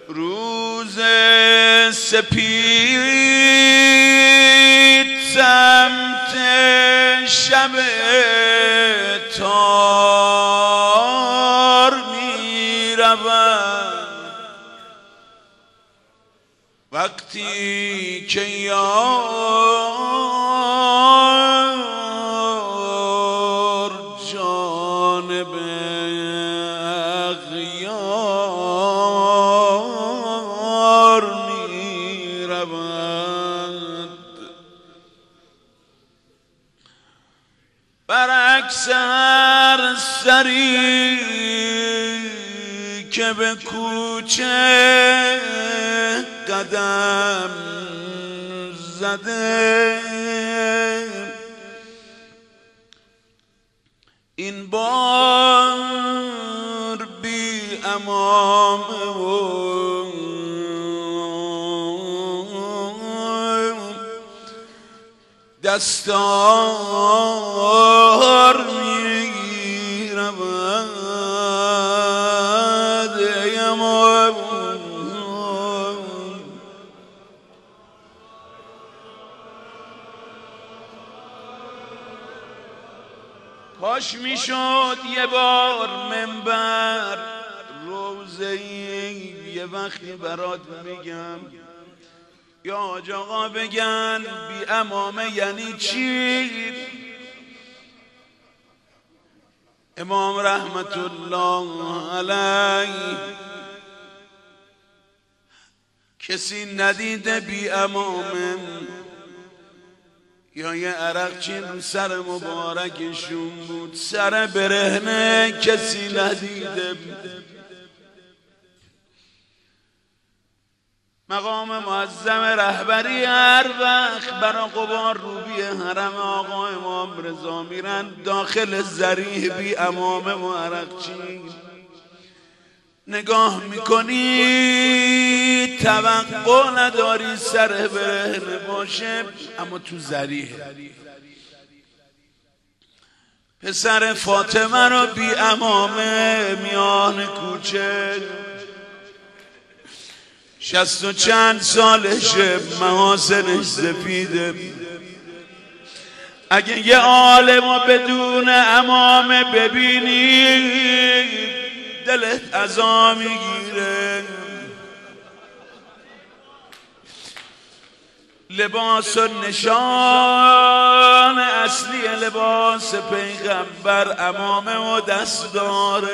روز سپید سمت شب تار می روند، وقتی که یار جانب اغیار می روند. برعکس هر سری که به کوچه قدم زده، این بار بی عمامه و دستار می روند. ای امام کاش میشد یه بار منبر روزه‌ای یه وقتی برات میگم یا حاج آقا بگن بی عمامه یعنی چی. امام رحمت الله علیه کسی ندیده بی عمامه یا یه عرق چین سر مبارکشون بود، سر برهنه کسی ندیده. مقام معظم رهبری هر وقت برا غبار روبی حرم آقا امام رضا میرن داخل ذریح بی عمامه و عرقچین نگاه میکنی، توقع نداری سر برهنه باشه اما تو ذریح. پسر فاطمه رو بی عمامه میان کوچه 60 و چند سالشه، محاسنش سفیده. اگه یه عالمو بدون عمامه ببینی دلت عزا میگیره. لباس و نشان اصلی لباس پیغمبر عمامه و دستاره.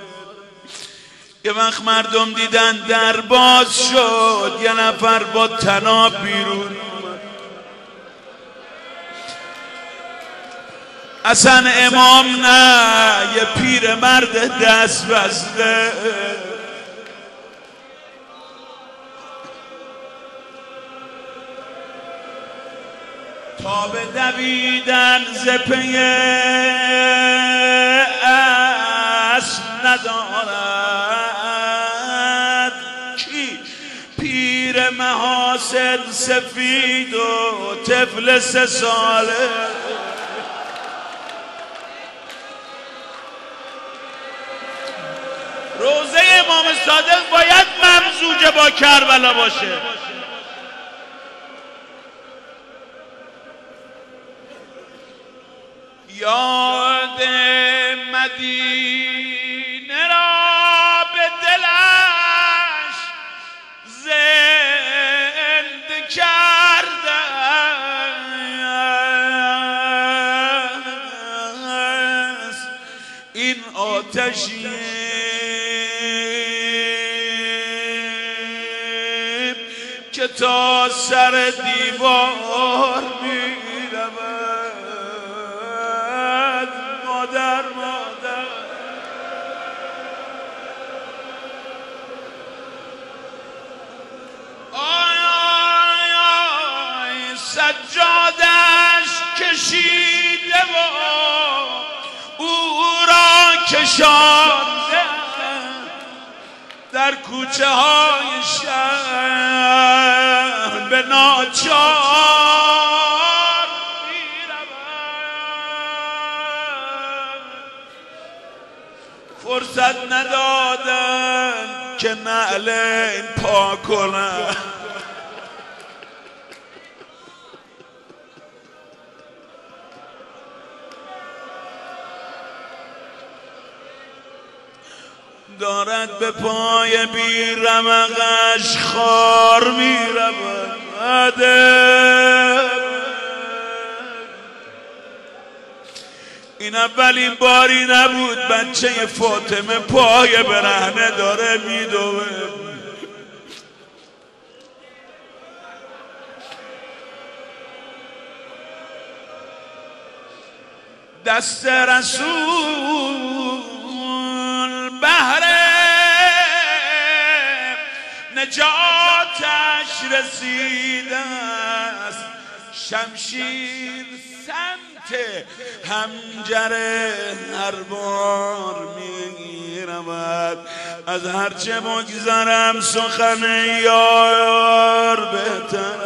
یه وقت مردم دیدن در باز شد، یه نفر با طناب بیرون اصلا امام نه، یه پیر مرد دست بسته. تا به دویدن زپه اسب ندارد کی؟ پیر محاسن سفید و طفل 3 ساله. روزه امام صادق باید ممزوج با کربلا باشه. یاد مدینه را به دلش زنده کرده است. این آتشی که تا سر دیوار میرود. مادر آی آی آی سجادش کشیده و او را کشانده در کوچه های شهر به ناچار میرود. فرصت ندادن که نعلین پا کنم. دارد به پای بی رمقش خار می رود. این اولین باری نبود بچه فاطمه پای برهنه داره میدوه. دست رسول بهر نجاتش رسیده است. شمشیر سمت حنجره هر بار میرود. از هرچه بگذرم سخن یار بهتر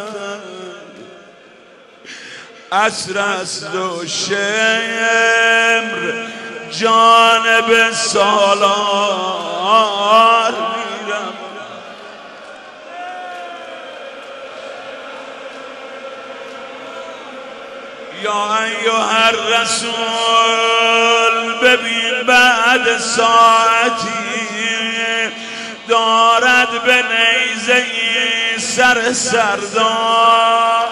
عصر است و شمر جانب سالار میرم. یا ایها الرسول ببین بعد ساعتی دارد به نیزه سر سردار.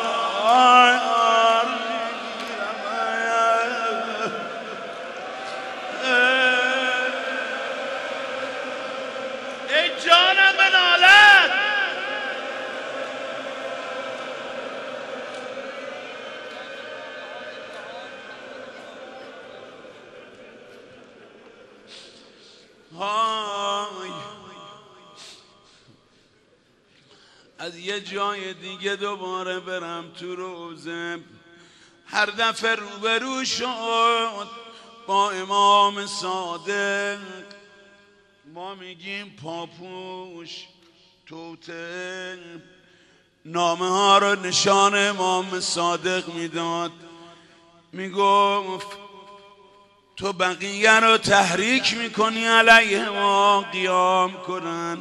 از یه جای دیگه دوباره برم تو روزه. هر دفعه روبرو شد با امام صادق، ما میگیم پاپوش توته، نامه ها رو نشان امام صادق میداد. میگفت تو بقیه رو تحریک میکنی علیه ما قیام کنن.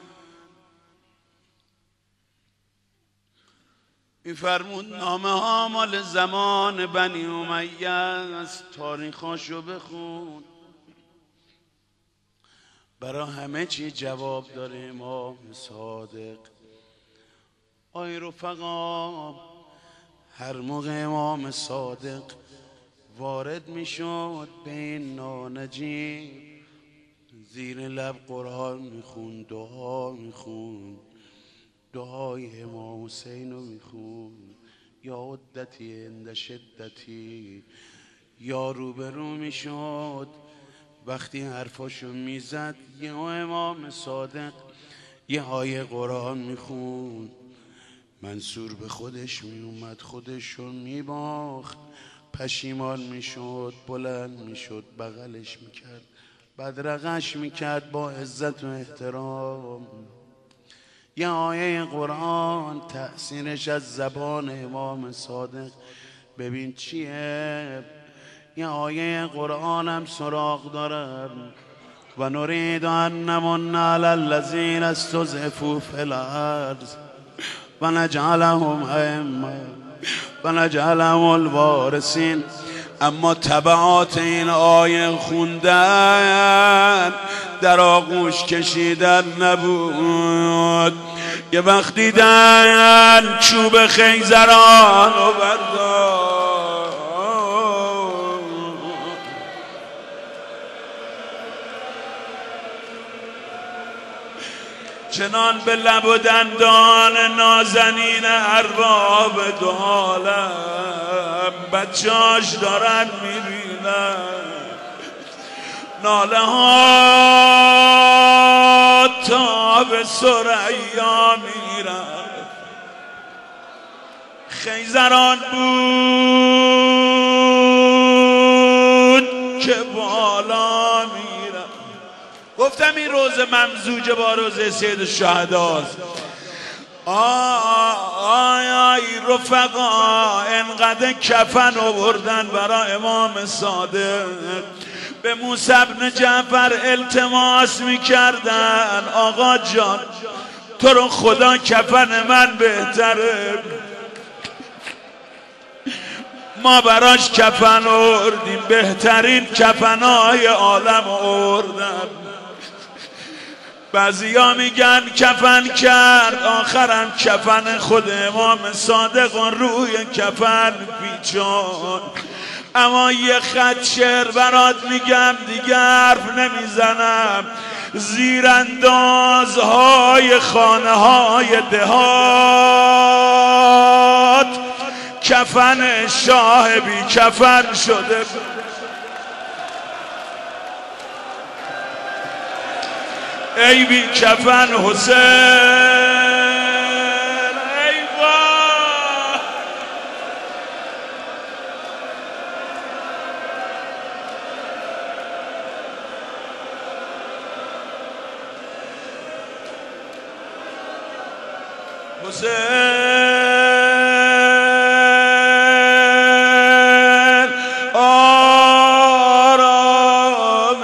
میفرمود نامه ها مال زمان بنی امیه است، تاریخاشو بخون. برای همه چی جواب داره امام صادق. آی رفقا، هر موقع امام صادق وارد میشد به این نانجیب، زیر لب قرآن میخوند، دعا میخوند، دعای امام حسین رو میخوند. یا عدتی عند شدتی. یا روبرو میشد وقتی حرفاشو میزد یه امام صادق یه آیه قرآن میخوند. منصور به خودش میومد، خودشو میباخت، پشیمان میشد، بلند میشد، بغلش میکرد، بدرقش میکرد با عزت و احترام. یه آیه قرآن تأثیرش از زبان امام صادق ببین چیه. یه آیه قرآن هم سراغ دارم. و نرید ان نمن علی الذین استضعفوا فی الارض و نجعلهم ائمه و نجعلهم الوارثین. اما تبعات این آیه خوندن در آغوش کشیدن نبود. یه وقت دیدن چوب خیزران و بردار، چنان به لب و دندان نازنین ارباب دو عالم بچه‌اش دارن میبینن. ناله ها تا به ثریا میرن. خیزران بود که بالا میرن. گفتم این روز ممزوج با روز سید الشهداست. آی رفقا، انقدر کفن آوردن برای امام صادق. به موسی بن جعفر التماس میکردن آقا جان تو رو خدا کفن من بهتره. ما براش کفن آوردیم، بهترین کفنهای عالم آوردن. بعضیا میگن کفن کرد، آخرم کفن خود امام صادق روی کفن پیچان. اما یه خط شعر برات میگم دیگه حرف نمیزنم. زیراندازهای خانه های دهات کفن شاه بی کفن شده. ای بی کفن حسین، ای وای. حسین آرام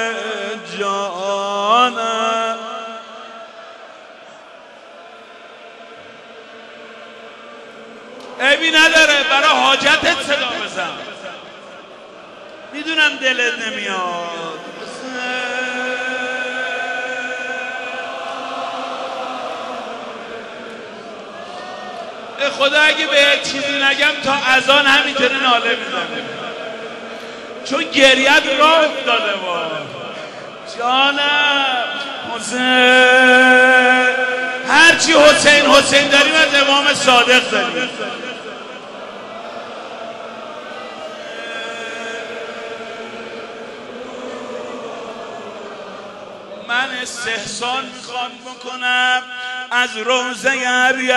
جانم. عیبی نداره برای حاجتت صدا بزن، میدونم دلت نمیاد. خدا اگه به چیزی نگم تا اذان همینطوری ناله میزنه، چون گریت راه افتاده با جانم. حسین هرچی حسین حسین داریم از امام صادق داریم. من استحسان میخوام بکنم از روزه ابی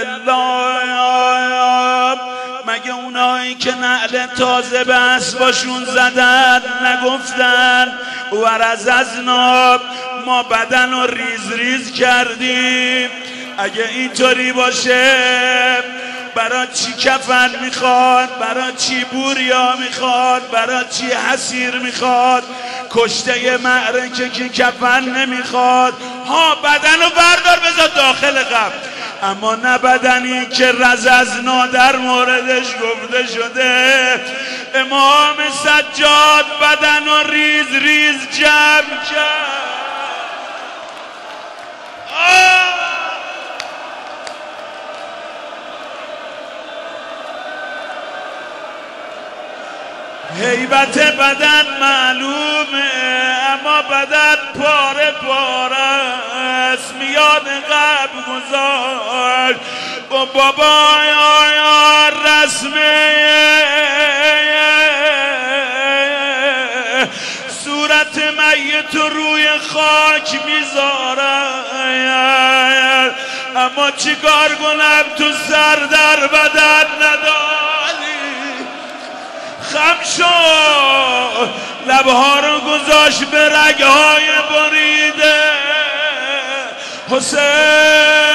عبدالله. مگه اونایی که نعل تازه به اسباشون زدن نگفتن ورززنا ما بدن رو ریز ریز کردیم؟ اگه اینطوری باشه برای چی کفن میخواد؟ برای چی بوریا میخواد؟ برای چی حسیر میخواد؟ کشته معرکه که کفن نمیخواد. ها بدن رو بردار بذار داخل قبر، اما نه بدنی که رززنا در موردش گفته شده. امام سجاد بدن رو ریز ریز جمع کرد. هیبت بدن معلومه اما بدن پاره پاره است. میاد قبل گذاشت با بابا یا رسمه صورت میت روی خاک میذارن، اما چیکار کنم تو سر در بدن نداری. خم شد لبها رو گذاشت به رگهای بریده. حسین